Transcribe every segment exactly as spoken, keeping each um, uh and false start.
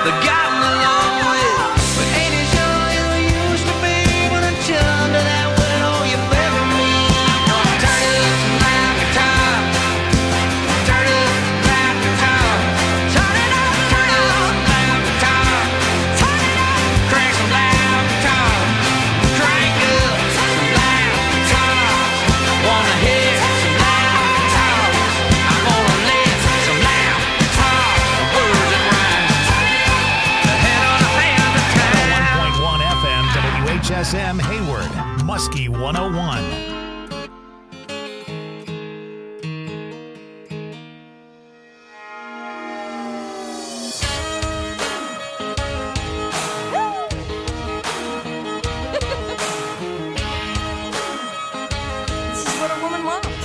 that got me along with. But ain't as young as we used to be when I chilled to that widow you begging me. Turn it up some loud guitar. Turn it up some loud guitar. Turn it up, turn it up some loud guitar. Turn it up, crank some loud guitar. Crank up some loud guitar. Wanna hear some loud guitar. I wanna live some loud guitar. Words that rhyme. Ahead on the hand of time. one point one F M W H S M Hayward, Muskie one oh one. This is what a woman wants.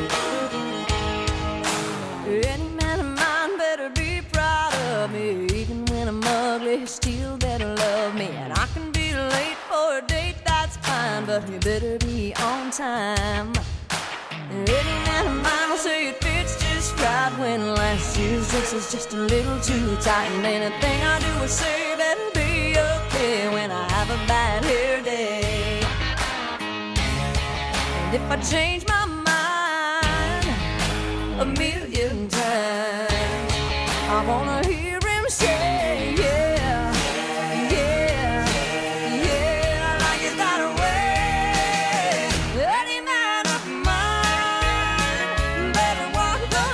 Any man of mine better be proud of me. Even when I'm ugly, he still better love me. And I can be late for a date, that's fine, but he better be on time. Any man of mine will say it fits just right when last year's dress is just a little too tight. And anything I do or say better be okay when I have a bad hair day. And if I change my mind a million times, I wanna hear him say, yeah, yeah, yeah, like it that way. Any man of mine better walk the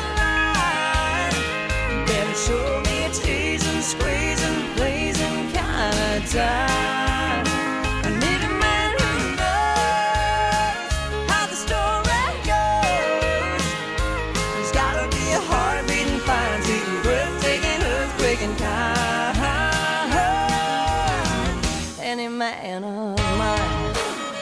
line, better show me a teasing, squeezing, pleasing kind of time. I need a man who knows how the story goes. There's gotta be a heart beating fine, sweet, breathtaking, earthquaking kind. Any man of mine.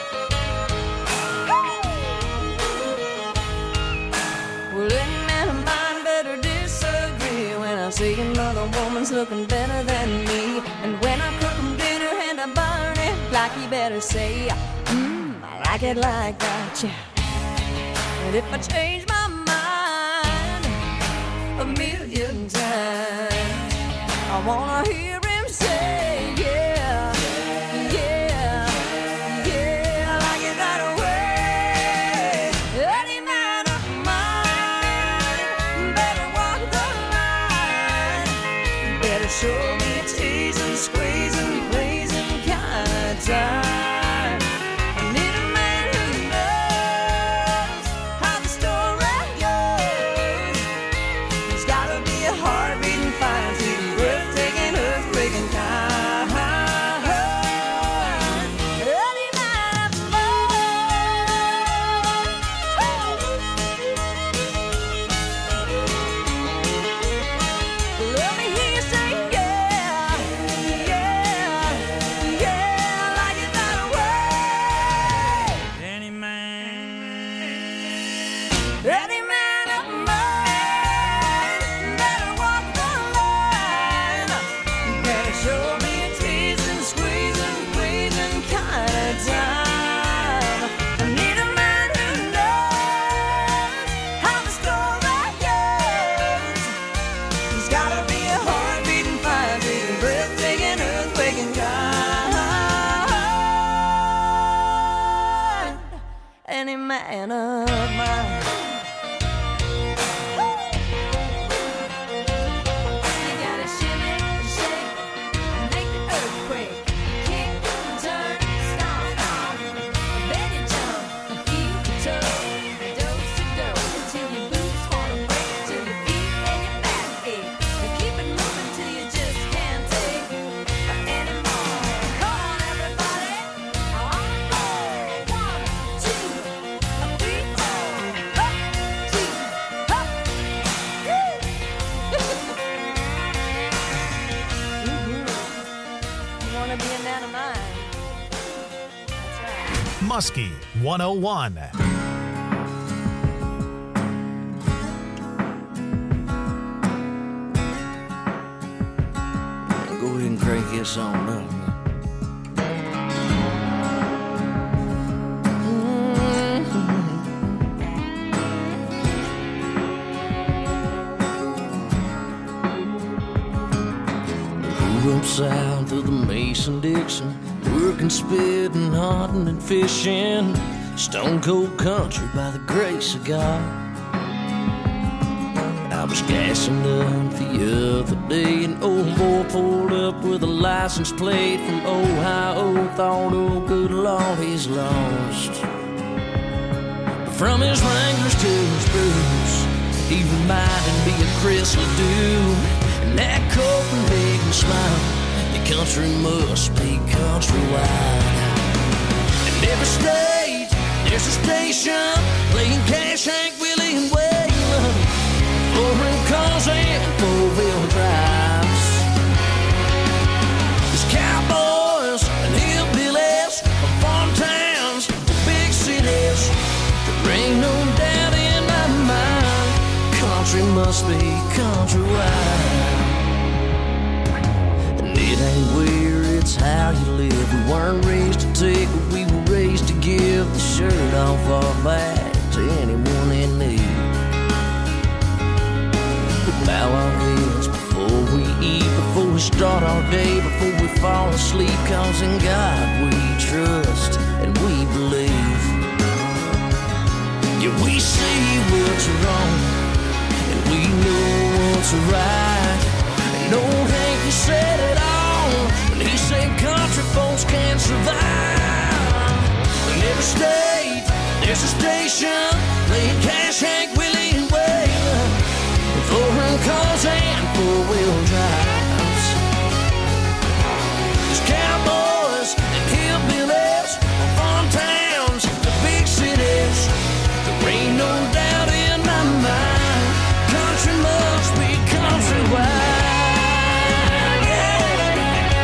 Well, any man of mine better disagree when I see another woman's looking better than me. And when I cook him dinner and I burn it, like he better say, mmm, I like it like that, yeah. And if I change my mind a million times, I wanna hear him say, yeah, yeah, yeah, I like it that way. Any man of mine better walk the line, better show me a teasing, squeezing, pleasing kind of time. I need a man who knows how the story goes. There's gotta be a heart beating fine, sweet, breathtaking, earthquaking kind. Any man of mine. Let me hear you say, yeah, yeah, yeah, I like it that way. Any man. Any man of mine better walk the line, better show me a teasing, squeezing, pleasing kind of time. I need a man who knows how the story goes. There's gotta be a heart beating fine, beating, breathtaking, earthquaking kind. Any man of mine. You gotta shimmy, shake, and make the earthquake. Kick, turn, stomp, stomp. Then you jump and keep the toe. Dose to dose until your boots wanna break, till your feet and your back ache. And keep it moving till you just can't take anymore. Come on, everybody. I wanna go. One, two, three, four. Up, two, up. Woo! Mhm. You wanna be a man of mine? That's right. Muskie one oh one. Go ahead and crank this on up. up south of the Mason-Dixon, working, spitting, hunting, and fishing. Stone cold country by the grace of God. I was gassing up the other day, an old boy pulled up with a license plate from Ohio. Thought, oh good Lord, he's lost. But from his Wranglers to his boots, he reminded me of Chris Ledoux. And that Copenhagen smile, the country must be countrywide. In every state, there's a station playing Cash, Hank, Willie, and Waylon. Four-rim cars and four-wheel drives. There's cowboys and hillbillies from farm towns to big cities. There ain't no doubt in my mind, country must be countrywide. And it ain't where, it's how you live. We weren't raised to take, but we were raised to give the shirt off our back to anyone in need. We bow our heads before we eat, before we start our day, before we fall asleep. Cause in God we trust and we believe. Yeah, we see what's wrong and we know what's right. And old Hanky said it all when he said country folks can't survive. In every state, there's a station playing Cash, Hank, Willie, and Waylon. Four-rim cars and four-wheel drives. There's cowboys and hillbillies from farm towns to big cities. There ain't no doubt in my mind, country must be countrywide. Yeah.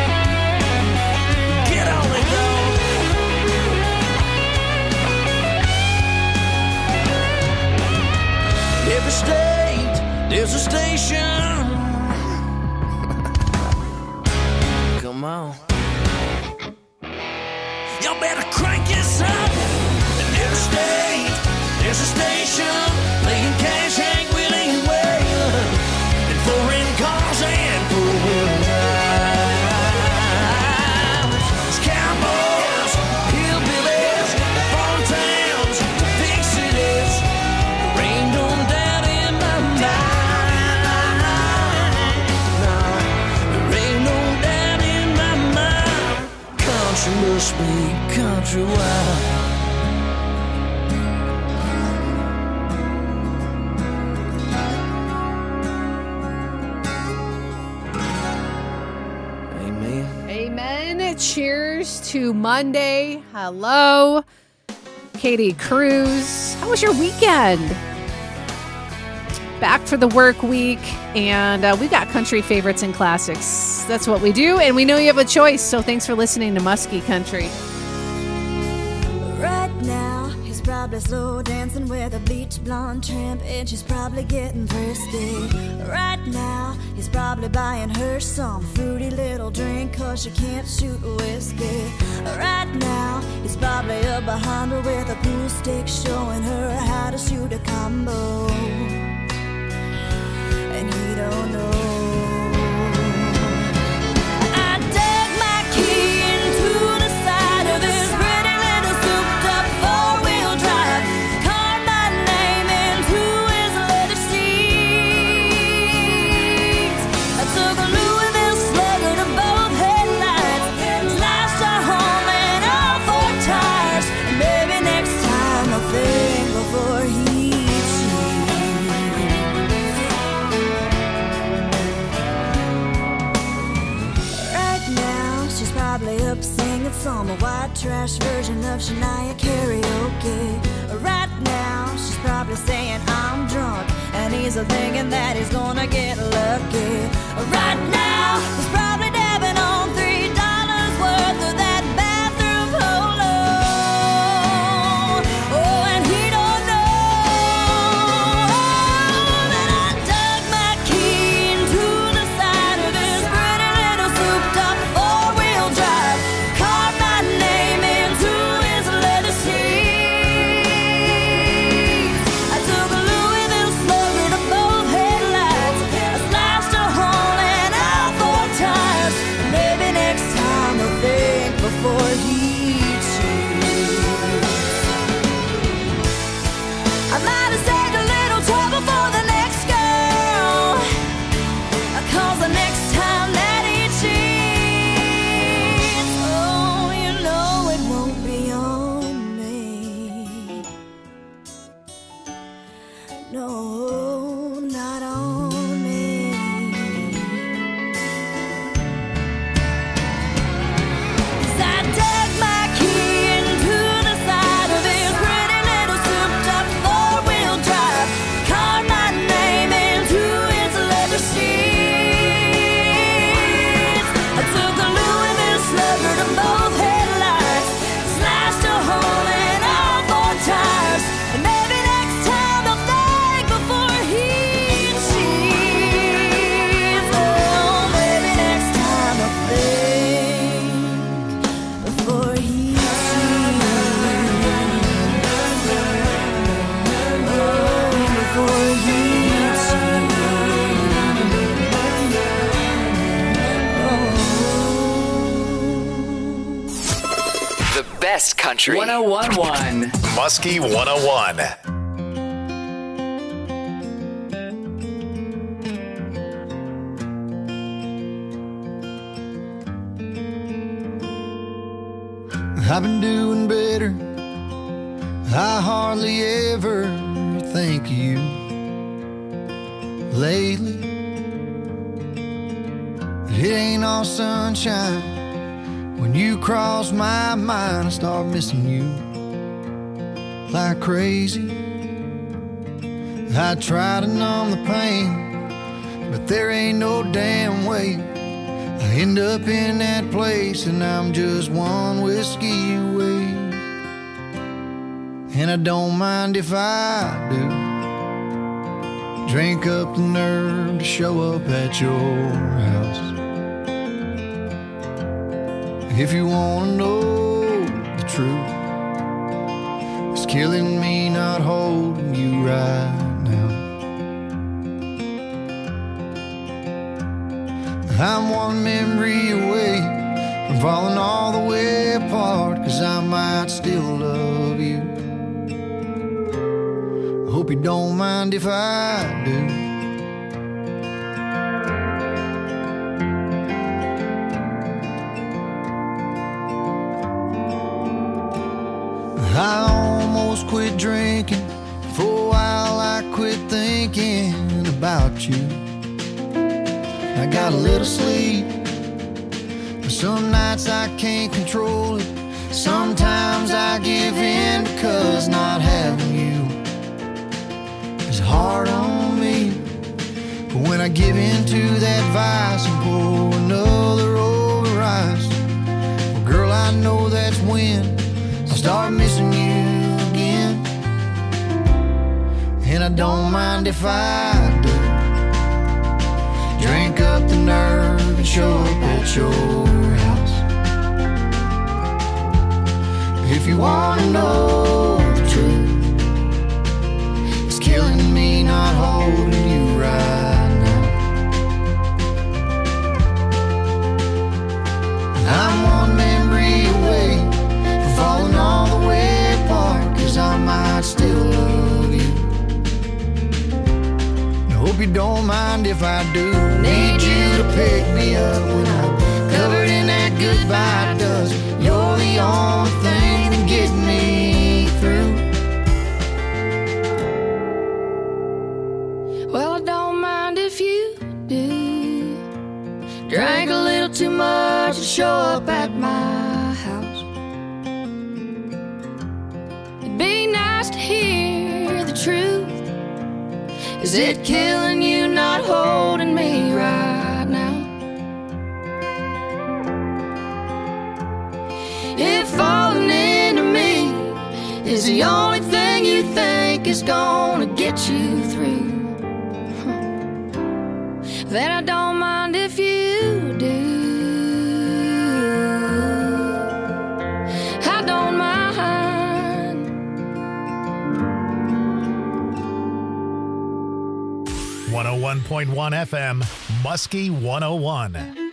Get on it, dog. Every state, there's a station. Come on. Y'all better crank this up. In every state, there's a station playing Cash, Hank, Willie, and Waylon. And foreign cars and four-wheel drives. There's cowboys, hillbillies, farm towns, big cities. There ain't no doubt in my mind. No, there ain't no doubt in my mind. Country must be countrywide. Cheers to Monday. Hello, Katie Cruz. How was your weekend? Back for the work week, and uh, we got country favorites and classics. That's what we do, and we know you have a choice, so thanks for listening to Muskie Country. Right now, he's probably slow dancing with a bleach blonde tramp, and she's probably getting thirsty. Right now, he's probably buying her some fruity little drink, cause she can't shoot whiskey. Right now, he's probably up behind her with a pool stick, showing her how to shoot a combo. And he don't know. I dug my key into the side of this pretty little souped-up four-wheel drive, carved my name into his leather seats. I took a Louisville Slugger to both headlights, slashed our home and all four tires. And maybe next time I'll think before he up singing some white trash version of Shania karaoke. Right now, she's probably saying I'm drunk, and he's thinking that he's gonna get lucky. Right now, he's probably dabbing on three dollars worth of that bathroom polo. Oh, and he don't know that I dug my key into the side of his pretty little souped-up four-wheel drive, carved my name into his leather seats. I took a Louisville Slugger to both headlights, I slashed a hole in all four tires. Country one oh one point one. Muskie one oh one. I've been doing better. I hardly ever think of you lately. It ain't all sunshine. When you cross my mind, I start missing you like crazy. I try to numb the pain, but there ain't no damn way. I end up in that place and I'm just one whiskey away. And I don't mind if I do drink up the nerve to show up at your house. If you wanna know the truth, it's killing me not holding you right now. I'm one memory away from falling all the way apart, 'cause I might still love you. I hope you don't mind if I do. I almost quit drinking. For a while I quit thinking about you. I got a little sleep, but some nights I can't control it. Sometimes I give in because not having you is hard on me. But when I give in to that vice and pour another over ice, well girl, I know that's when I start missing you again. And I don't mind if I do drink up the nerve and show up at your house. If you wanna know the truth, it's killing me not holding you right now. I'm one memory away from falling all the way apart, 'cause I might still love you. I hope you don't mind if I do. Need you to pick me up when I'm covered in that goodbye dust. You're the only thing that gets me through. Well, I don't mind if you do. Drank a little too much to show up at my house. It'd be nice to hear the truth. Is it killing you not holding me right now? If falling into me is the only thing you think is gonna get you through, huh, then I don't mind if you do. I don't mind. one oh one point one F M, Muskie one oh one.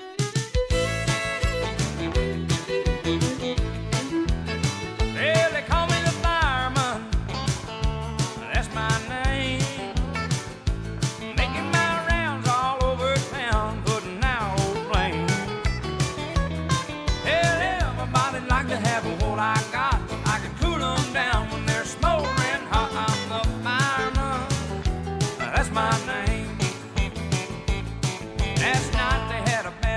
Well, they call me the fireman. That's my name. Making my rounds all over town, putting out old flame. Hell, everybody like to have what I got. I can cool them down when they're smoldering hot. I'm the fireman. That's my name. Last night they had a bad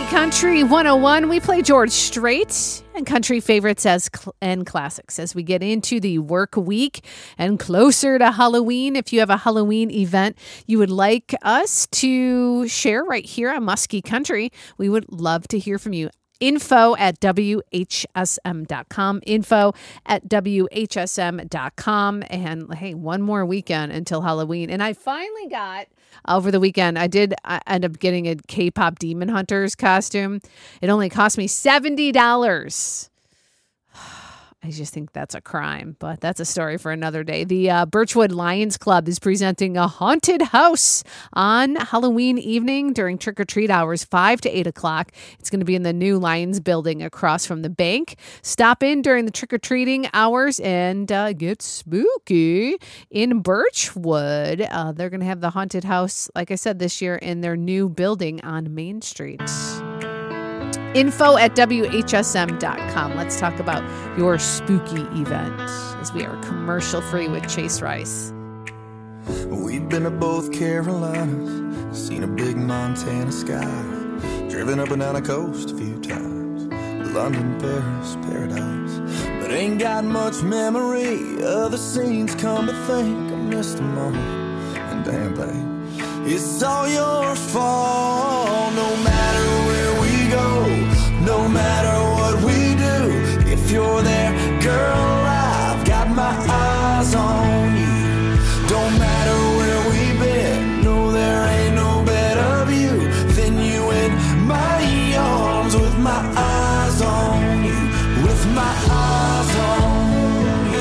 Country one oh one. We play George Strait and country favorites as cl- and classics as we get into the work week and closer to Halloween. If you have a Halloween event you would like us to share right here on Muskie Country, we would love to hear from you. Info at W H S M dot com. Info at W H S M dot com. And hey, one more weekend until Halloween. And I finally got, over the weekend, I did I end up getting a K-pop Demon Hunters costume. It only cost me seventy dollars. I just think that's a crime, but that's a story for another day. The uh, Birchwood Lions Club is presenting a haunted house on Halloween evening during trick-or-treat hours, five to eight o'clock. It's going to be in the new Lions building across from the bank. Stop in during the trick-or-treating hours and uh, get spooky in Birchwood. Uh, they're going to have the haunted house, like I said, this year in their new building on Main Street. Info at W H S M dot com. Let's talk about your spooky event as we are commercial free with Chase Rice. We've been to both Carolinas, seen a big Montana sky, driven up and down the coast a few times, London, Paris, paradise, but ain't got much memory of the scenes. Come to think, I missed them all, and damn babe, it's all your fault. No matter where we go, no matter what we do, if you're there, girl, I've got my eyes on you. Don't matter where we've been, no, there ain't no better view than you in my arms, with my eyes on you, with my eyes on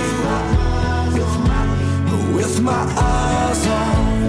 you, with my eyes on you.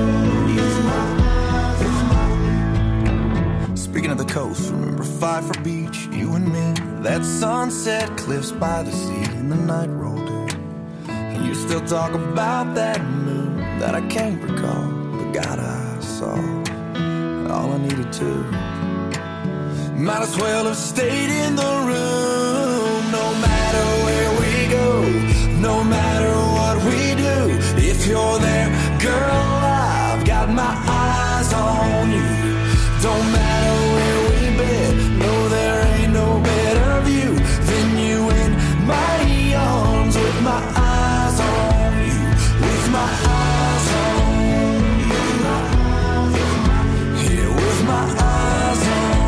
Speaking of the coast, remember Pfeiffer Beach, you and me, that sunset cliffs by the sea, and the night rolled in, and you still talk about that moon that I can't recall, but God, I saw all I needed to. Might as well have stayed in the room. No matter where we go, no matter what we do, if you're there, girl, I've got my eyes on you. Don't matter where we've been, no, there ain't no better view than you in my arms, with my eyes on you, with my eyes on you, yeah, with my eyes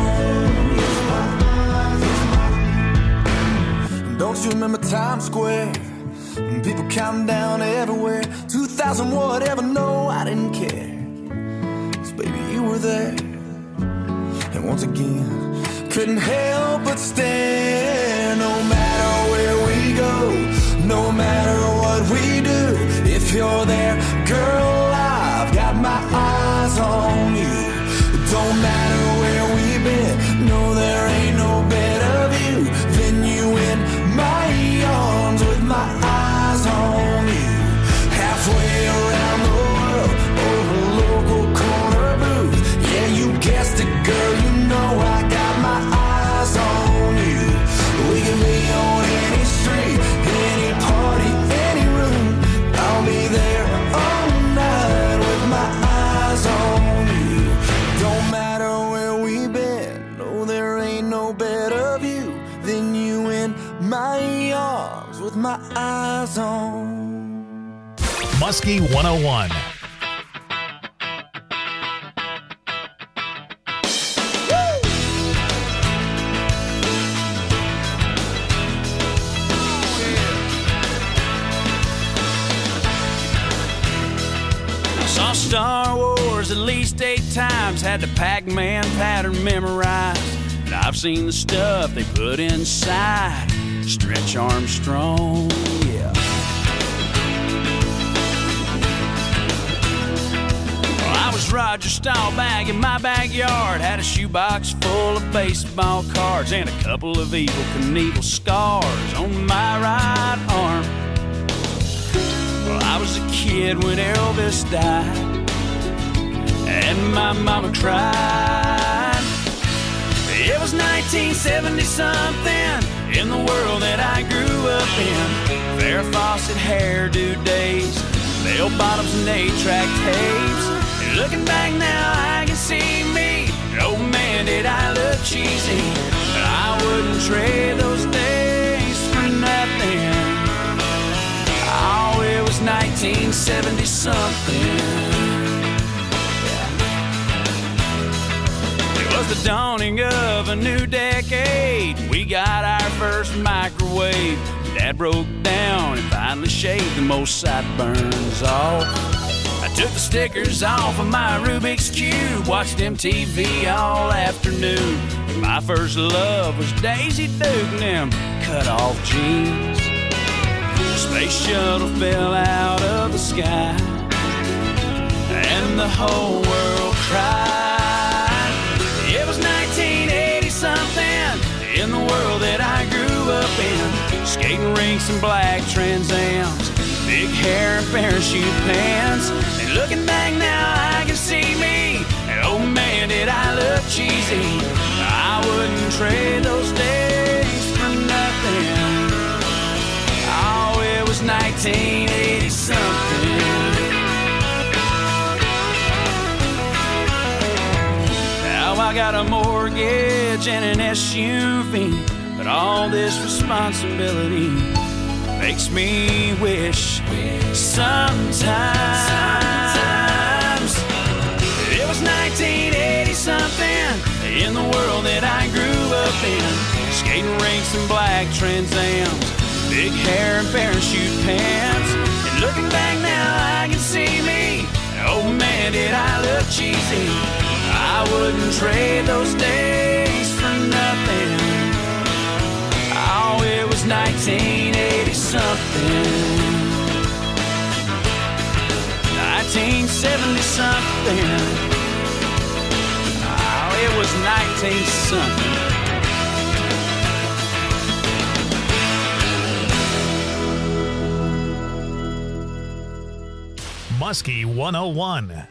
on you. Don't you remember Times Square? People counting down everywhere, two thousand whatever, no, I didn't care, 'cause baby, you were there. And once again, couldn't help but stare. No matter where we go, no matter what we do, if you're there, girl, I've got my eyes on you. Don't matter where we've been, no, there ain't no better view than you in my arms, with my eyes on you. Halfway around the world, over a local corner booth, yeah, you guessed it, girl, you know I got my eyes on you. We can be on any street, any party, any room, I'll be there all night with my eyes on you. Don't matter where we've been, no, there ain't no better view than you in my arms, with my eyes on. Muskie one oh one. Saw Star Wars at least eight times, had the Pac-Man pattern memorized. And I've seen the stuff they put inside Stretch Armstrong, yeah. Well, I was Roger Staubach in my backyard, had a shoebox full of baseball cards and a couple of Evel Knievel scars on my right arm. Well, I was a kid when Elvis died, and my mama cried. It was nineteen seventy something in the world that I grew up in. Farrah Fawcett hairdo days, bell bottoms and eight-track tapes. And looking back now, I can see me Oh man, did I look cheesy, but I wouldn't trade those days for nothing. Oh, it was nineteen seventy something. It was the dawning of a new decade. We got our first microwave. Dad broke down and finally shaved the most sideburns off. I took the stickers off of my Rubik's Cube, watched M T V all afternoon. My first love was Daisy Duke and them cut-off jeans. The space shuttle fell out of the sky, and the whole world cried. It was nineteen eighty something in the world that I grew up in. Skating rinks and black Trans Ams, big hair and parachute pants. And looking back now, I can see me. And oh man, did I look cheesy. I wouldn't trade those days for nothing. Oh, it was nineteen eighty something. Now I got a mortgage and an S U V, but all this responsibility makes me wish sometimes it was nineteen eighty something in the world that I grew up in. Skating rinks and black Trans Ams, big hair and parachute pants. And looking back now, I can see me. Oh man, did I look cheesy. I wouldn't trade those days for nothing. Oh, it was nineteen eighty something. nineteen seventy something. Oh, it was nineteen something. Muskie one oh one.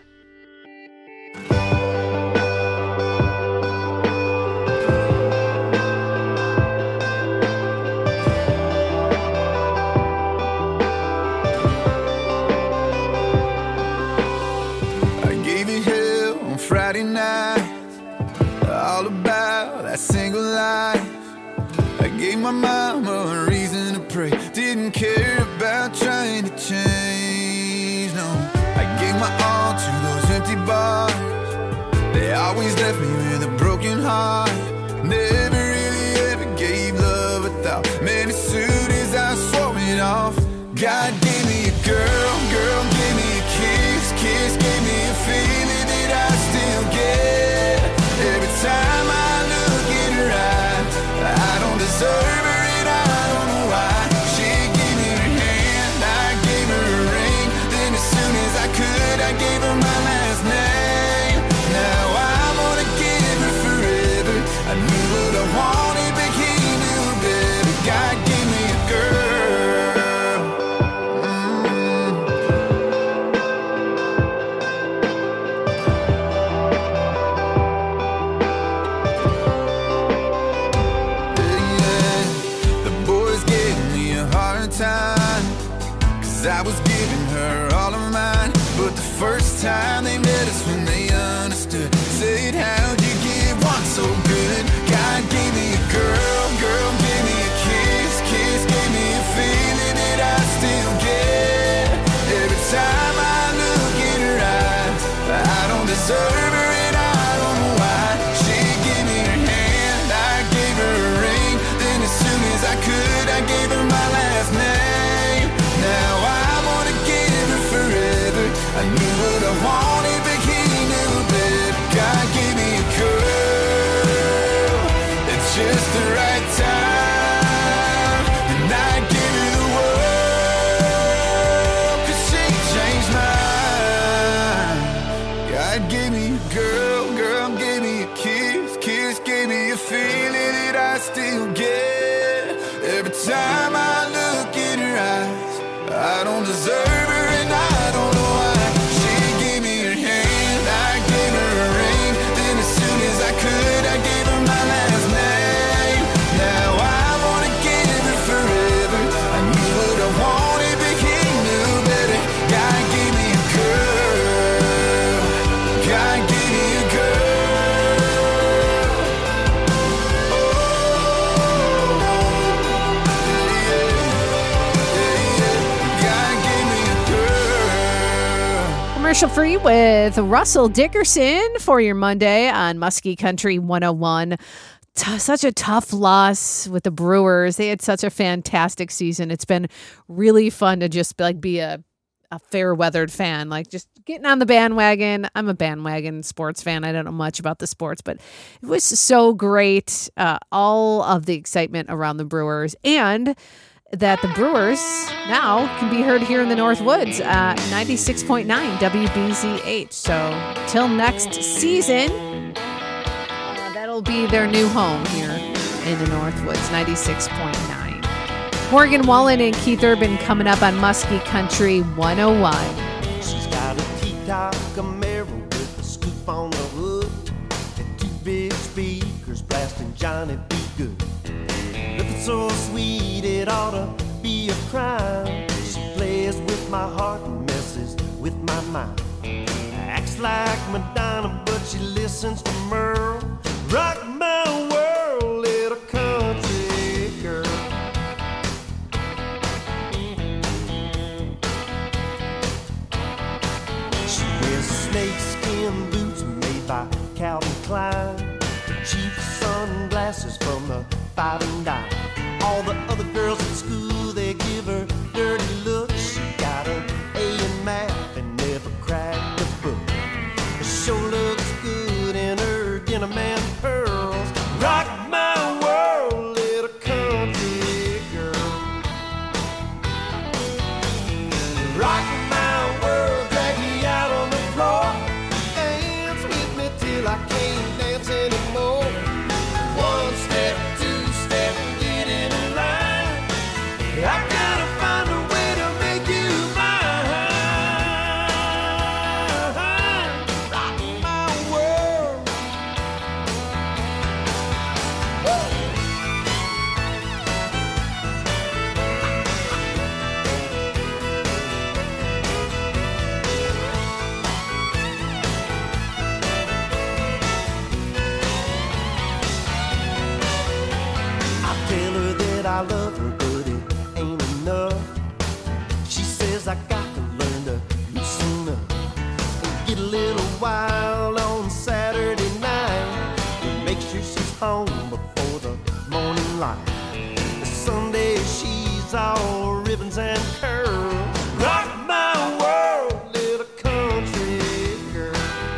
Friday night, all about that single life. I gave my mama a reason to pray. Didn't care about trying to change, no. I gave my all to those empty bars. They always left me with a broken heart. Never really ever gave love a thought. Man, as soon as I swore it off, God gave me a girl, girl gave me a kiss, kiss gave me a feeling that I still get. Every time I look in her eyes, I don't deserve her and I don't know why. She gave me her hand, I gave her a ring. Then as soon as I could, I gave her my last name. Now I wanna give her forever. I knew what I wanted, but he knew better. God gave me a girl. I was giving her all of mine, but the first time they met us when they understood, said, how'd you get one so good? God gave me a girl, girl gave me a kiss, kiss gave me a feeling that I still get. Every time I look in her eyes, I don't deserve her and I don't know why. She gave me her hand, I gave her a ring. Then as soon as I could, I gave her my last name. Now I wanna give her forever. I knew what I wanted, but he knew better. God gave me a girl at just the right time, and I give her the world, 'cause she changed mine. God gave me a girl, girl gave me a kiss, kiss gave me a feeling that I still get. Every time I look in her eyes, I don't deserve her and I don't know why. She gave me her hand, I gave her a ring. Then as soon as I could, I gave her my last name. Now I wanna give her forever. I knew what I wanted, but he knew better. God gave me a girl. God gave me a girl. Commercial free with Russell Dickerson for your Monday on Muskie Country one oh one. T- such a tough loss with the Brewers. They had such a fantastic season. It's been really fun to just like be a, a fair weathered fan, like just getting on the bandwagon. I'm a bandwagon sports fan. I don't know much about the sports, but it was so great. Uh, all of the excitement around the Brewers, and that the Brewers now can be heard here in the Northwoods at ninety-six point nine W B Z H. So till next season, uh, that'll be their new home here in the Northwoods, ninety-six point nine. Morgan Wallen and Keith Urban coming up on Muskie Country one oh one. She's got a T-top Camaro with a scoop on the hood and two big speakers blasting Johnny B. Good. Looking so sweet, it ought to be a crime. She plays with my heart and messes with my mind. Acts like Madonna, but she listens to Merle. Rock my world, little country girl. She wears snakeskin boots made by Calvin Klein, cheap sunglasses from the five and dime. All the other girls at school, they give her dirty looks. She got an A in math and never cracked a book. She sure looks good in her denim and pearls. Rock my world, little country girl. Rock my world, drag me out on the floor. Dance with me till I can't dance anymore. One step, two step, get in line. I gotta find a way to make you mine. Rock my world. I tell her that I love her, but it ain't enough. She says I got to learn to loosen up and get a little wild on Saturday night. Make sure she's home before the morning light. Sunday she's all ribbons and curls. Rock my world, little country girl.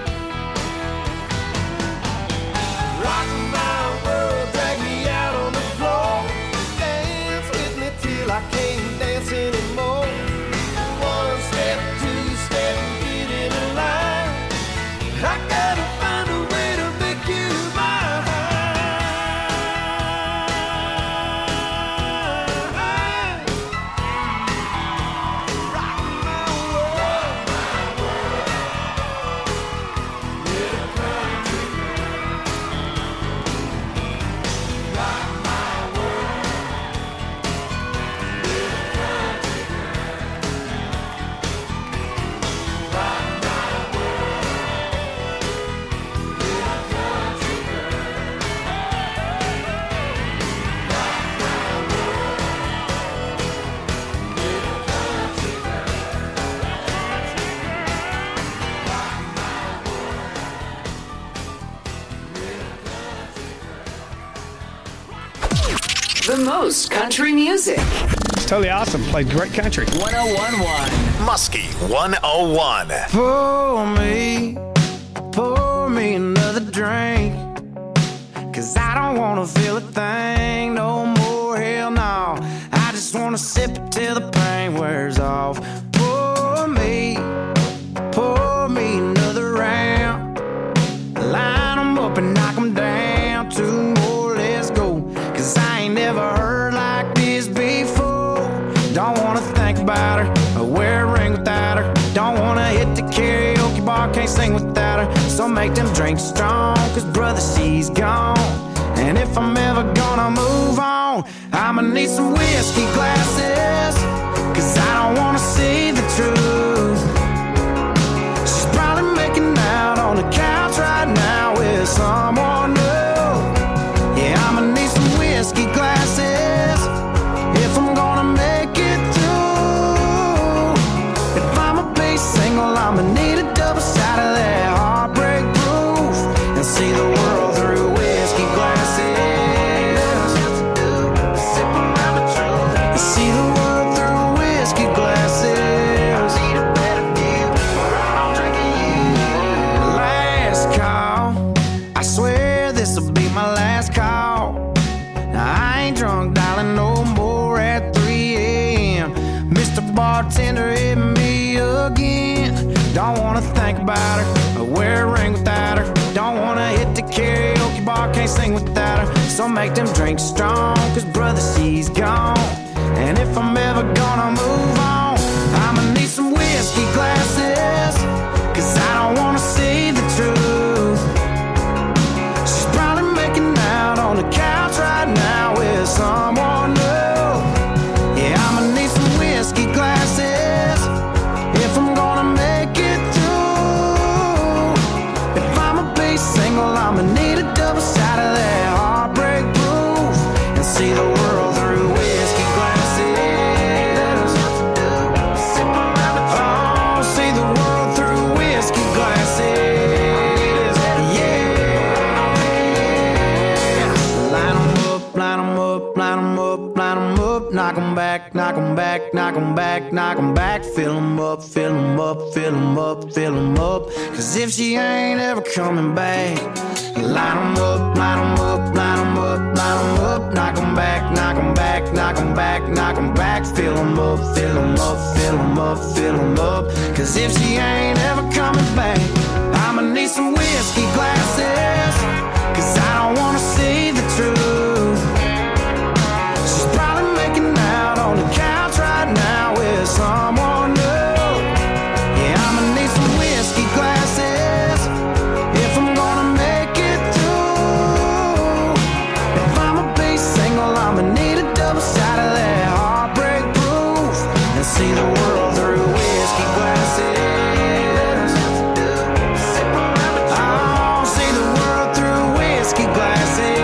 Rock my world, drag me out on the floor. Dance with me till I can't dance anymore. One step, two step, get in line. I gotta find a way to make you mine. Rock my world, little country girl. Rock my world, little country girl. Rock my world, little country girl. Rock my world, little country The most country music. It's totally awesome. Played great country. one oh one point one. Muskie one oh one. Pour me, pour me another drink. Cause I don't wanna feel a thing no more, hell no. I just wanna sip it till the pain wears off. Pour me, pour me another round. Line 'em up and knock 'em down. Two more, let's go. Cause I ain't never heard like this before. Don't wanna think about her or wear a ring without her. Don't wanna hit the karaoke bar, can't sing without her. So make them drinks strong, cause brother, she's gone. And if I'm ever gonna move on, I'ma need some whiskey glasses. Cause I don't wanna see the truth. She's probably making out on the couch right now with someone new. Yeah, I'ma need some whiskey glasses if I'm gonna make it through. If I'ma be single, I'ma need a Don't wanna think about her or wear a ring without her. Don't wanna hit the karaoke bar, can't sing without her. So make them drinks strong, cause brother, she's gone. And if I'm ever gonna move on, I'ma need some whiskey glasses, cause I don't wanna see the truth. She's probably making out on the couch right now with someone new. Yeah, I'ma need some whiskey glasses if I'm gonna make it through. If I'ma be single, I'ma need a double shot of that heartbreak proof and see the world through whiskey glasses. Oh, see the world through whiskey glasses. Yeah. Line 'em up, line 'em up, line 'em up, line 'em up. Knock 'em back, knock 'em back, knock 'em back, knock 'em back. Fill 'em up, fill 'em up, fill 'em up, fill 'em up. Cause if she ain't ever coming back, line 'em up, line 'em up, line 'em up, line 'em up. Knock 'em back, knock 'em back, knock 'em back, knock 'em back. Fill 'em up, fill 'em up, fill 'em up, fill 'em up. Cause if she ain't ever coming back, I'ma need some whiskey glasses, cause I don't wanna see the truth. She's probably making out on the couch right now with someone new. Yeah, I'ma need some whiskey glasses if I'm gonna make it through. If I'ma be single, I'ma need a double shot of that heartbreak proof and see the world through whiskey glasses. Oh, see the world through whiskey glasses.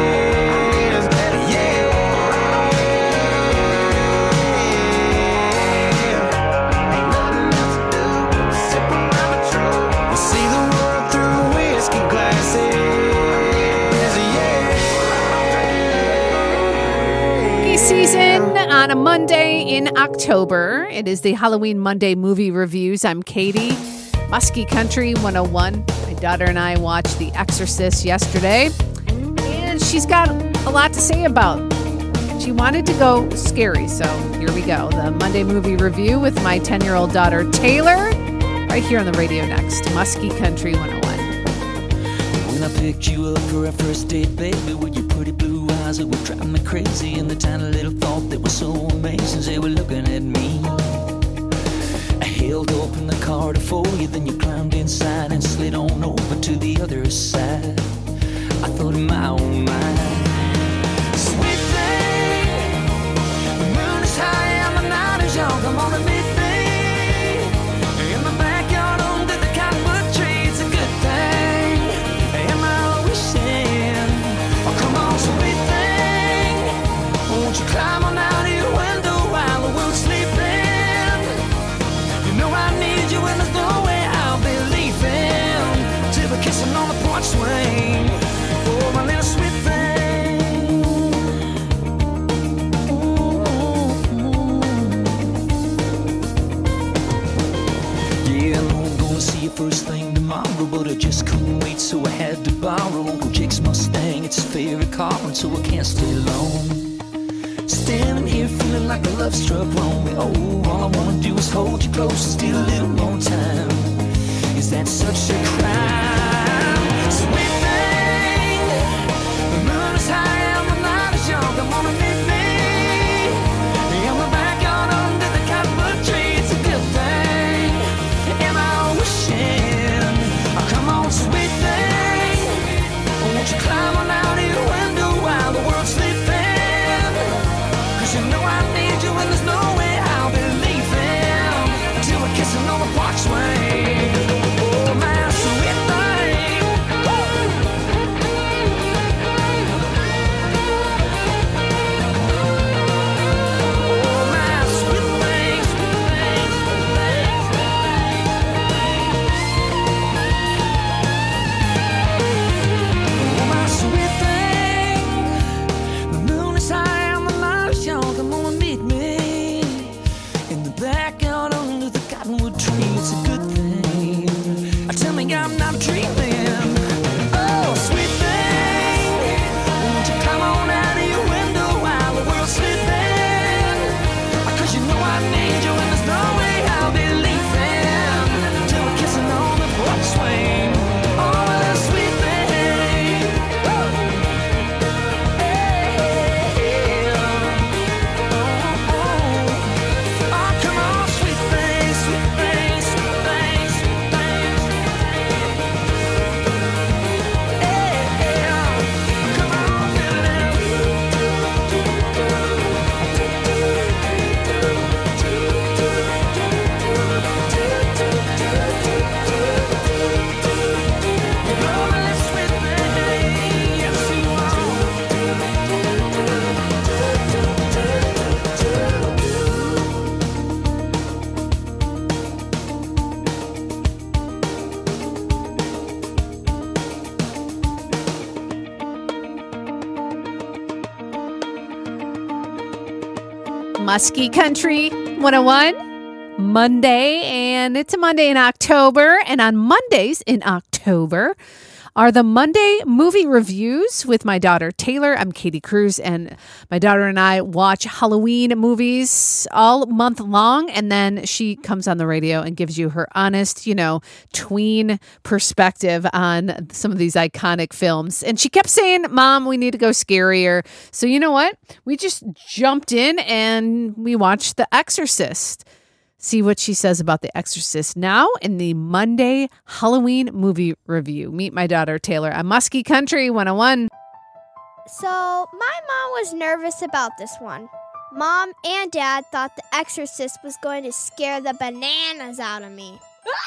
Season on a Monday in October. It is the Halloween Monday movie reviews. I'm Katie, Muskie Country one oh one. My daughter and I watched The Exorcist yesterday, and she's got a lot to say about. She wanted to go scary, so here we go. The Monday movie review with my ten-year-old daughter Taylor, right here on the radio next. Muskie Country one oh one. When I picked you up for our first date, baby, with your pretty blue eyes that were driving me crazy, and the tiny little thought that was so amazing, they were looking at me. I held open the car to for you, then you climbed inside and slid on over to the other side. I thought in my own mind, sweet thing, the moon is high and the night is young, come on and meet me in the backyard under the cottonwood tree. It's a good thing. Am I wishing? Oh, come on, sweet thing, won't you climb on out of your window while the world's sleeping? You know I need you and there's no way I'll be leaving till we're kissing on the porch swing. Oh, my little sweet thing. Yeah, I know I'm gonna see you first thing tomorrow, but I just couldn't wait, so I had to borrow Uncle Jake's Mustang. It's his favorite car, and so I can't stay long. Standing here feeling like a love struck wrong. Oh, all I wanna do is hold you close and steal a little more time. Is that such a crime? Sweet thing, the moon is high and the night is young. Come on and meet me in the backyard under the cottonwood tree. It's a good thing. Am I wishing? Oh, come on, sweet thing, won't you climb on out of your window while the world's sleeping? Cause you know I need you and there's no way I'll be leaving till we're kissing on the porch swing. Oh, my sweet thing. Muskie Country one oh one, Monday, and it's a Monday in October. And on Mondays in October are the Monday movie reviews with my daughter Taylor. I'm Katie Cruz, and my daughter and I watch Halloween movies all month long, and then she comes on the radio and gives you her honest, you know, tween perspective on some of these iconic films. And she kept saying, Mom, we need to go scarier. So you know what? We just jumped in and we watched The Exorcist. See what she says about The Exorcist now in the Monday Halloween movie review. Meet my daughter, Taylor, on Muskie Country one oh one. So, my mom was nervous about this one. Mom and Dad thought The Exorcist was going to scare the bananas out of me.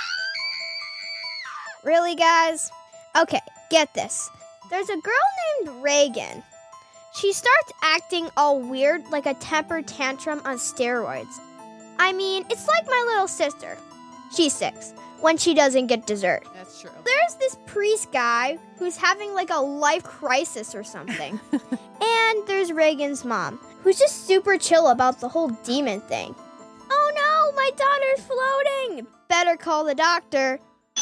Really, guys? Okay, get this. There's a girl named Reagan. She starts acting all weird, like a temper tantrum on steroids. I mean, it's like my little sister. She's six, when she doesn't get dessert. That's true. There's this priest guy who's having like a life crisis or something. And there's Reagan's mom, who's just super chill about the whole demon thing. Oh no, my daughter's floating! Better call the doctor.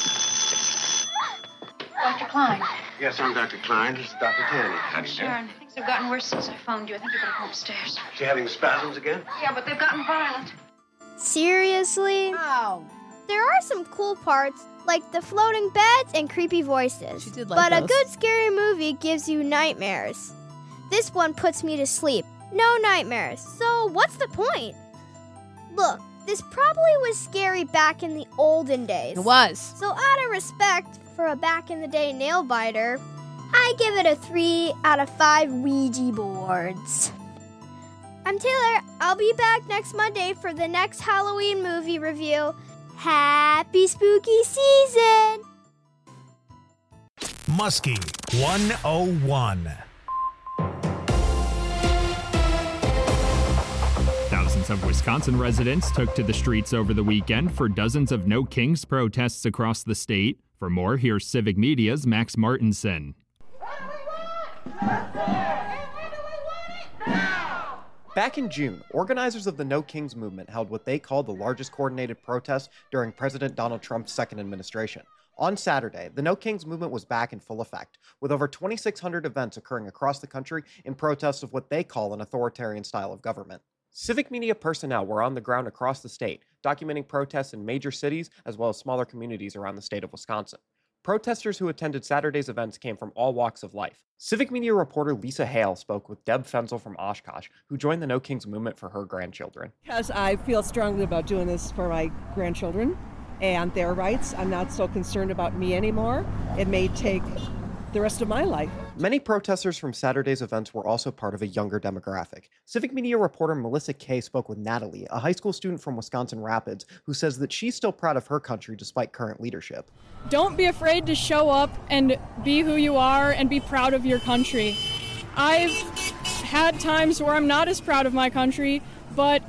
Doctor Klein. Yes, I'm Doctor Klein. This is Doctor Tanny. How do you do? Sharon, things have gotten worse since I phoned you. I think you better go upstairs. She having spasms again? Yeah, but they've gotten violent. Seriously? Wow. There are some cool parts, like the floating beds and creepy voices. She did like but those. a good scary movie gives you nightmares. This one puts me to sleep. No nightmares. So what's the point? Look, this probably was scary back in the olden days. It was. So out of respect for a back-in-the-day nail-biter, I give it a three out of five Ouija boards. I'm Taylor. I'll be back next Monday for the next Halloween movie review. Happy spooky season! Muskie one oh one. Thousands of Wisconsin residents took to the streets over the weekend for dozens of No Kings protests across the state. For more, here's Civic Media's Max Martinson. Back in June, organizers of the No Kings movement held what they called the largest coordinated protest during President Donald Trump's second administration. On Saturday, the No Kings movement was back in full effect, with over twenty-six hundred events occurring across the country in protest of what they call an authoritarian style of government. Civic media personnel were on the ground across the state, documenting protests in major cities as well as smaller communities around the state of Wisconsin. Protesters who attended Saturday's events came from all walks of life. Civic media reporter Lisa Hale spoke with Deb Fenzel from Oshkosh, who joined the No Kings movement for her grandchildren. Because I feel strongly about doing this for my grandchildren and their rights. I'm not so concerned about me anymore. It may take the rest of my life. Many protesters from Saturday's events were also part of a younger demographic. Civic media reporter Melissa Kay spoke with Natalie, a high school student from Wisconsin Rapids, who says that she's still proud of her country despite current leadership. Don't be afraid to show up and be who you are and be proud of your country. I've had times where I'm not as proud of my country, but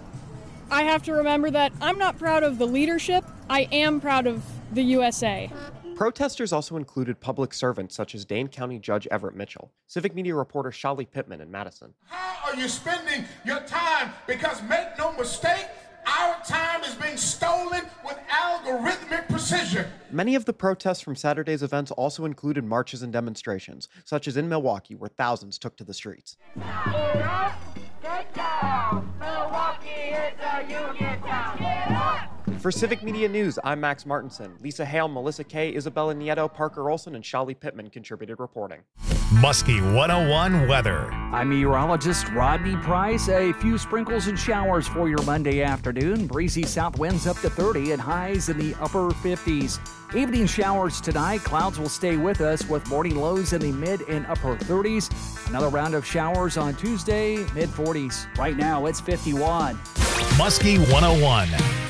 I have to remember that I'm not proud of the leadership. I am proud of the U S A. Protesters also included public servants such as Dane County Judge Everett Mitchell, Civic media reporter Shali Pittman in Madison. How are you spending your time? Because make no mistake, our time is being stolen with algorithmic precision. Many of the protests from Saturday's events also included marches and demonstrations, such as in Milwaukee, where thousands took to the streets. Get up, get down. Milwaukee is a union town. Get up. For Civic Media News, I'm Max Martinson. Lisa Hale, Melissa Kay, Isabella Nieto, Parker Olson, and Shali Pittman contributed reporting. Muskie one oh one weather. I'm meteorologist Rodney Price. A few sprinkles and showers for your Monday afternoon. Breezy south winds up to thirty and highs in the upper fifties. Evening showers tonight. Clouds will stay with us with morning lows in the mid and upper thirties. Another round of showers on Tuesday, mid forties. Right now, it's fifty-one. Muskie one oh one.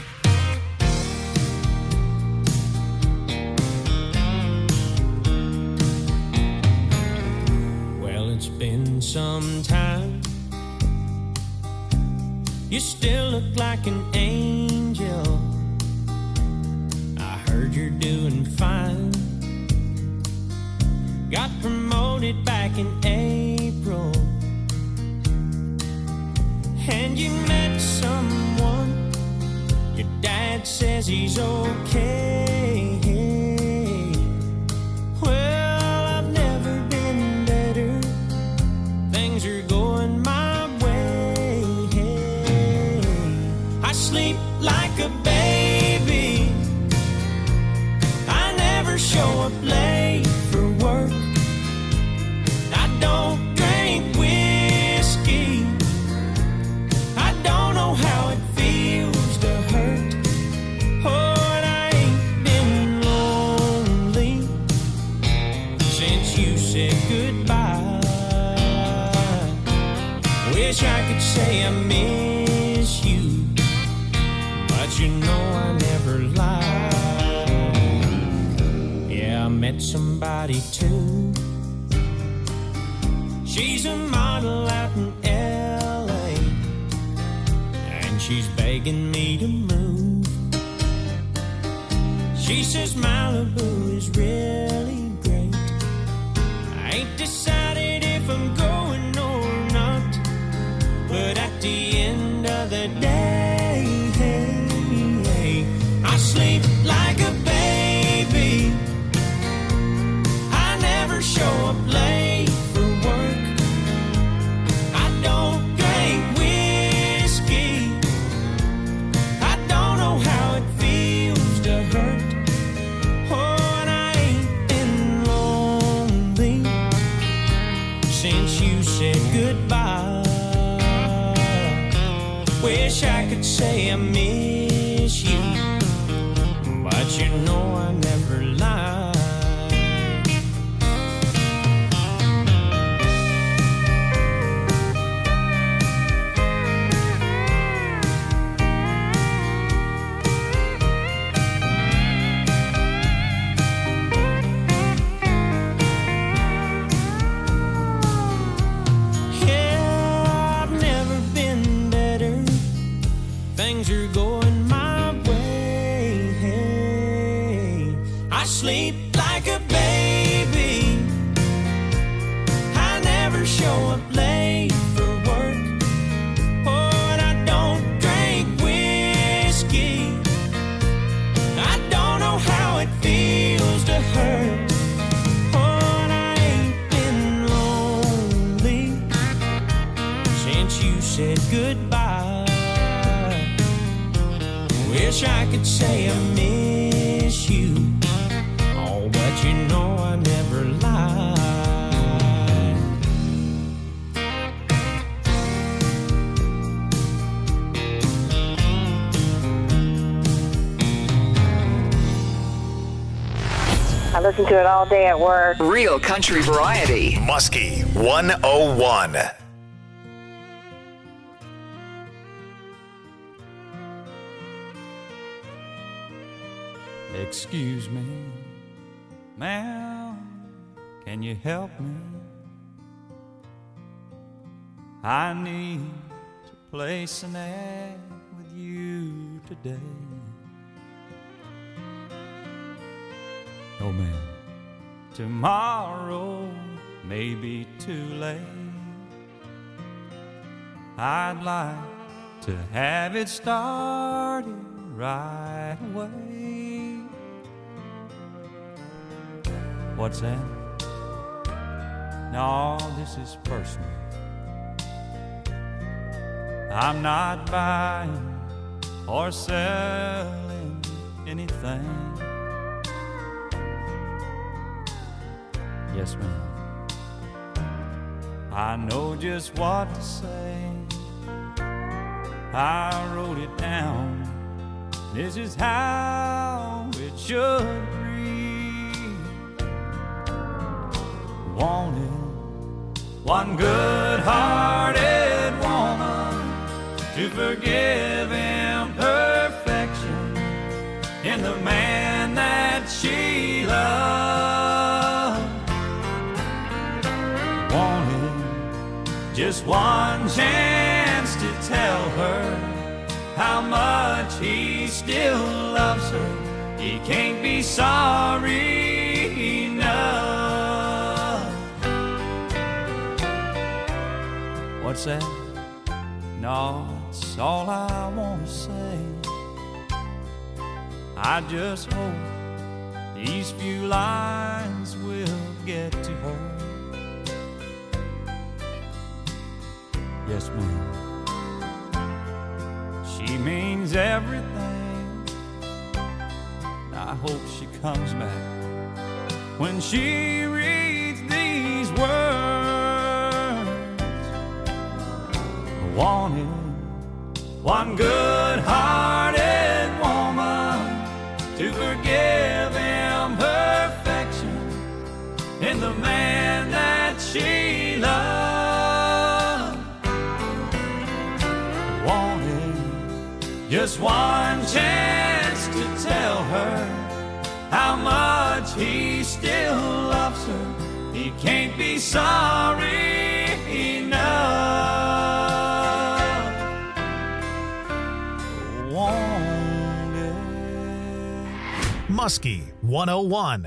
It's been some time. You still look like an angel. I heard you're doing fine. Got promoted back in April. and you met someone. Your dad says he's okay. Well, I've never been better. Things are going my way. I sleep like a baby. I never show up late for work. I don't drink whiskey. I don't know how it feels to hurt. Oh, and I ain't been lonely since you said goodbye. Wish I could say I miss you, but you know I never lied. Yeah, I met somebody too. She's a model out in L A, and she's begging me to move. She says Malibu is really great. I ain't decided if I'm going or not, but at the end of the day, I sleep like a baby. I never show up late for work. I don't drink whiskey. I don't know how it feels to hurt. Oh, and I ain't been lonely since you said goodbye. Wish I could say I miss you, but you know I never lied. Yeah, I've never been better. Things are going my way. I sleep like a baby. I never show up late for work. Oh, and I don't drink whiskey. I don't know how it feels to hurt. Oh, and I ain't been lonely since you said goodbye. Wish I could say I miss you, oh, but you know I never lied. I listen to it all day at work. Real country variety. Muskie one oh one. Excuse me, ma'am, can you help me? I need to place an ad with you today. Oh, ma'am, tomorrow may be too late. I'd like to have it started right away. What's that? No, this is personal. I'm not buying or selling anything. Yes, ma'am. I know just what to say. I wrote it down. This is how it should read. Wanted one good-hearted woman to forgive imperfection in the man that she loved. Wanted just one chance to tell her how much he still loves her. He can't be sorry enough. What's that? No, it's all I want to say. I just hope these few lines will get to her. Yes, ma'am. She means everything. I hope she comes back when she reads these words. I wanted one good-hearted woman to forgive imperfection in the man that she loved. I wanted just one chance to tell her how much he still loves her. He can't be sorry enough. Wanted. Muskie one oh one.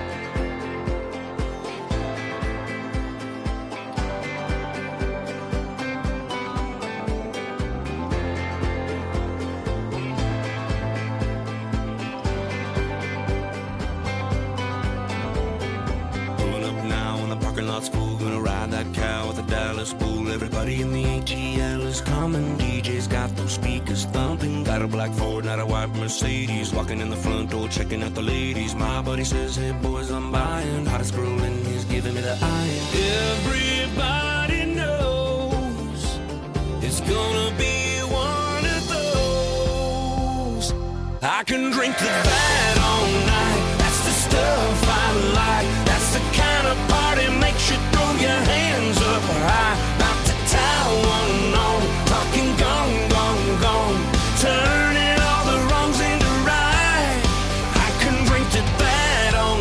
School, gonna ride that cow with a Dallas bull. Everybody in the A T L is coming. D J's got those speakers thumping. Got a black Ford, not a white Mercedes. Walking in the front door, checking out the ladies. My buddy says, hey boys, I'm buying. Hottest girl in he's giving me the eye. Everybody knows it's gonna be one of those. I can drink to that all night. That's the stuff I like. That's the kind of party makes you throw your hands up high. About to tie one on, talking gone, gone, gone. Turning all the wrongs into right. I can drink to that all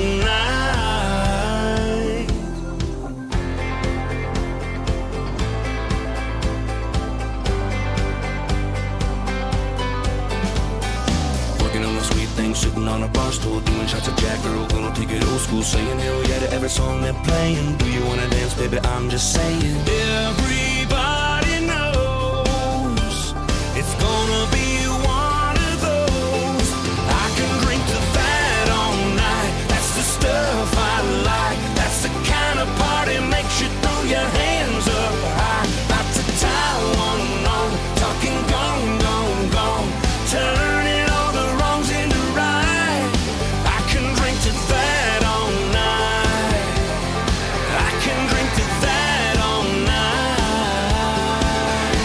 night. Working on a sweet thing, sitting on a bar stool, doing shots of Jack, girl, gonna take it old school, saying hell yeah to every song they're playing. Do you wanna dance, baby? I'm just saying. Everybody knows it's gonna be one of those. I can drink to that all night. That's the stuff I like. That's the kind of party makes you throw your hands up high. About to tie one on, talking gone, gone, gone. Turning all the wrongs into right. I can drink to that all night. I can drink to that all night.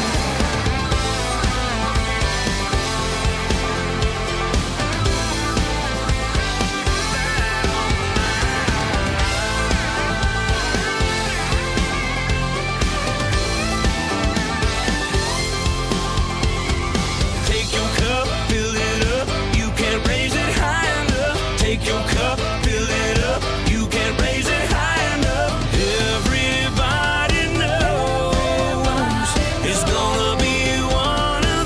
Take your cup, fill it up. You can't raise it high enough. Take your cup, fill it up. You can't raise it high enough. Everybody knows it's gonna be one of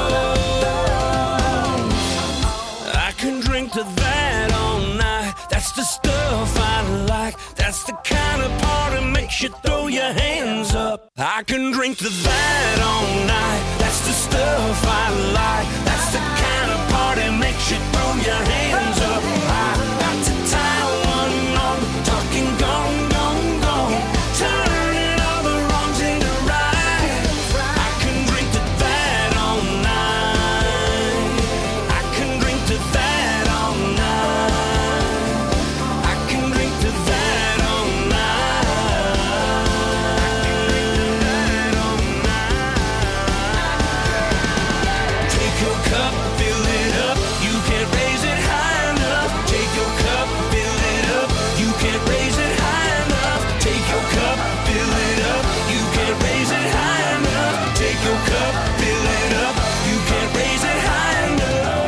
those. I can drink to that all night. That's the stuff I like. That's the kind of party makes you throw your hands up. I can drink to that all night. That's the stuff I like. That's the kind of party makes you throw your hands up. I got to tie one on, talking gone, gone, gone. Turning all the wrongs into right. I can drink to that all night. I can drink to that all night. I can drink to that all night. Take your cup, fill it up. You can't raise it high enough. Take your cup, fill it up. You can't raise it high enough. Take your cup, fill it up. You can't raise it high enough. Take your cup, fill it up. You can't raise it high enough.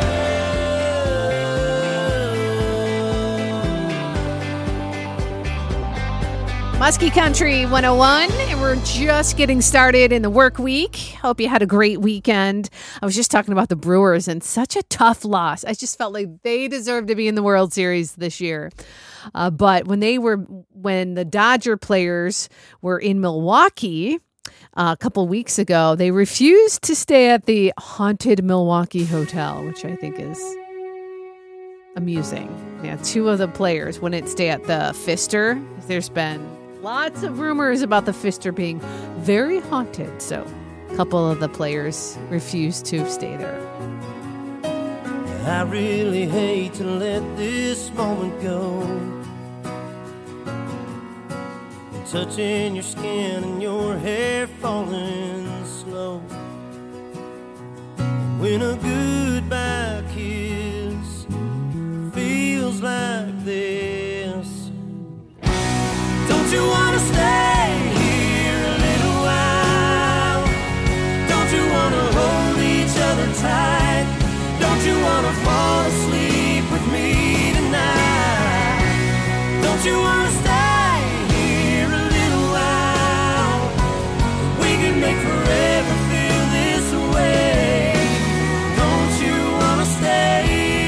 Muskie Country one oh one, and we're just getting started in the work week. Hope you had a great weekend. I was just talking about the Brewers and such a tough loss. I just felt like they deserved to be in the World Series this year. Uh, but when they were, when the Dodger players were in Milwaukee, uh, a couple weeks ago. They refused to stay at the haunted Milwaukee Hotel, which I think is amusing. Yeah, two of the players wouldn't stay at the Pfister. There's been lots of rumors about the Pfister being very haunted, so a couple of the players refused to stay there. I really hate to let this moment go. Touching your skin and your hair falling slow. When a goodbye kiss feels like this. Don't you wanna stay here a little while? Don't you wanna hold each other tight? Don't you wanna fall asleep with me tonight? Don't you wanna stay here a little while? We can make forever feel this way. Don't you wanna stay?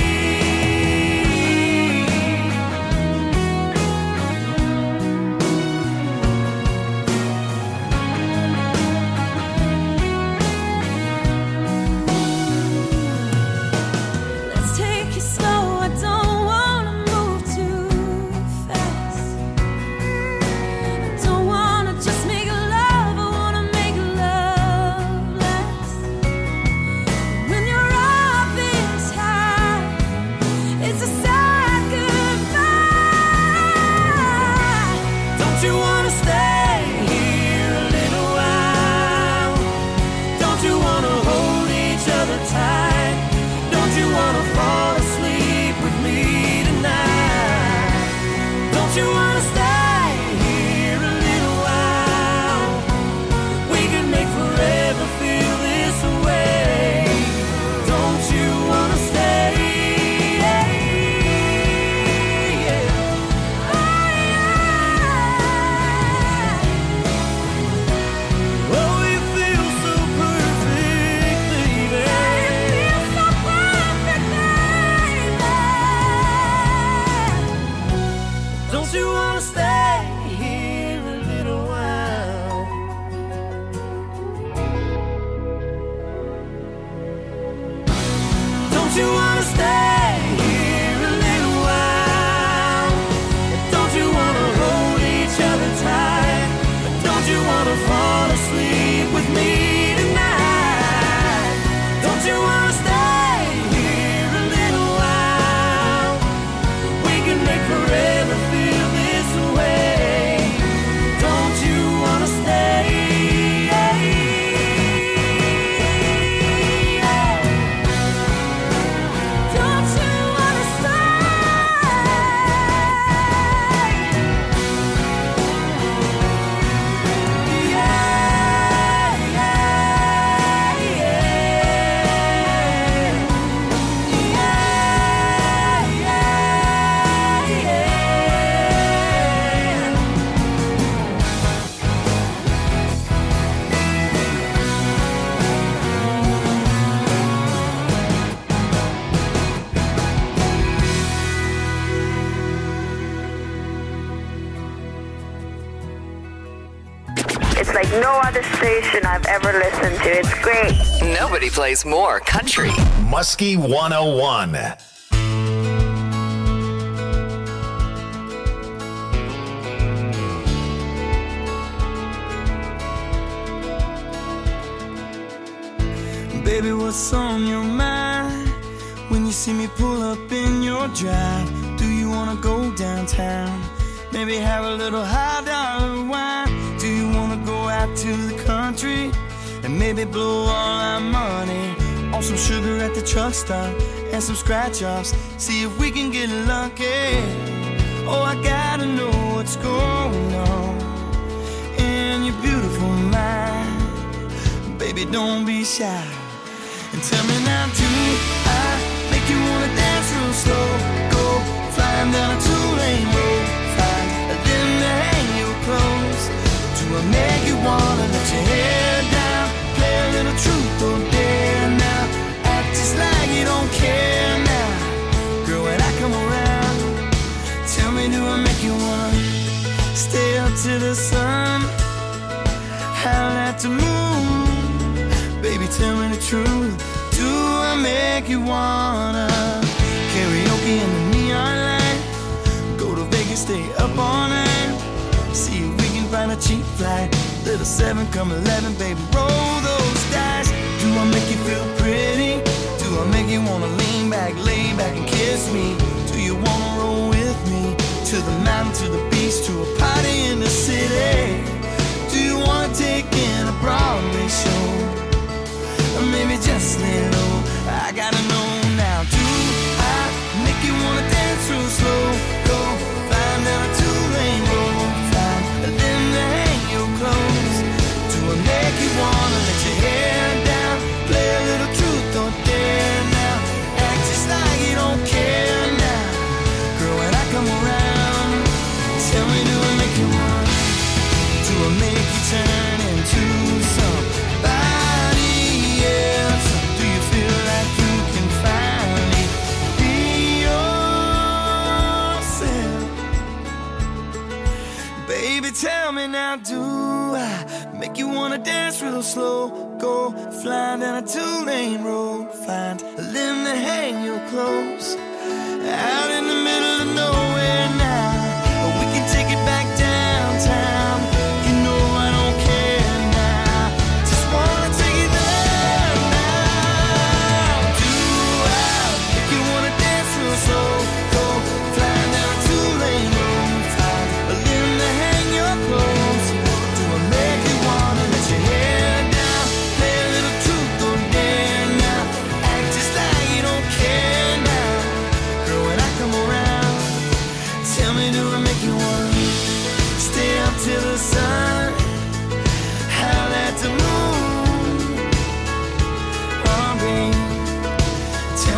Like no other station I've ever listened to. It's great. Nobody plays more country. Muskie one oh one. Baby, what's on your mind when you see me pull up in your drive? Do you wanna go downtown? Maybe have a little high dollar wine? Do you wanna go out to the country and maybe blow all our money on some sugar at the truck stop and some scratch offs? See if we can get lucky. Oh, I gotta know what's going on in your beautiful mind. Baby, don't be shy and tell me now, do I make you wanna dance real slow? Go flying down a two-lane road, find a limb to hang your clothes. Do I make you wanna let your hair down, play a little truth or dare now, act just like you don't care now? Girl, when I come around, tell me, do I make you wanna stay up to the sun? Howl at me truth? Do I make you wanna karaoke in the neon light? Go to Vegas, stay up all night. See if we can find a cheap flight. Little seven, come eleven, baby, roll those dice. Do I make you feel pretty? Do I make you wanna lean back, lay back and kiss me? Do you wanna roll with me to the mountain, to the beach, to a party in the city? Do you wanna take in a Broadway show? Or maybe just lay low? I gotta know now. Do I make you wanna dance real slow? Go find out a two-lane road, find a limb to hang your clothes. Do I make you wanna let your hair down? Play a little truth or dare now. Act just like you don't care now. Girl, when I come around, tell me, do I make you want? Do I make you turn into somebody else? Do you feel like you can finally be yourself? Baby, tell me now, do I make you wanna dance real slow? Go flying down a two-lane road, find a limb to hang your clothes. Out in the middle of nowhere.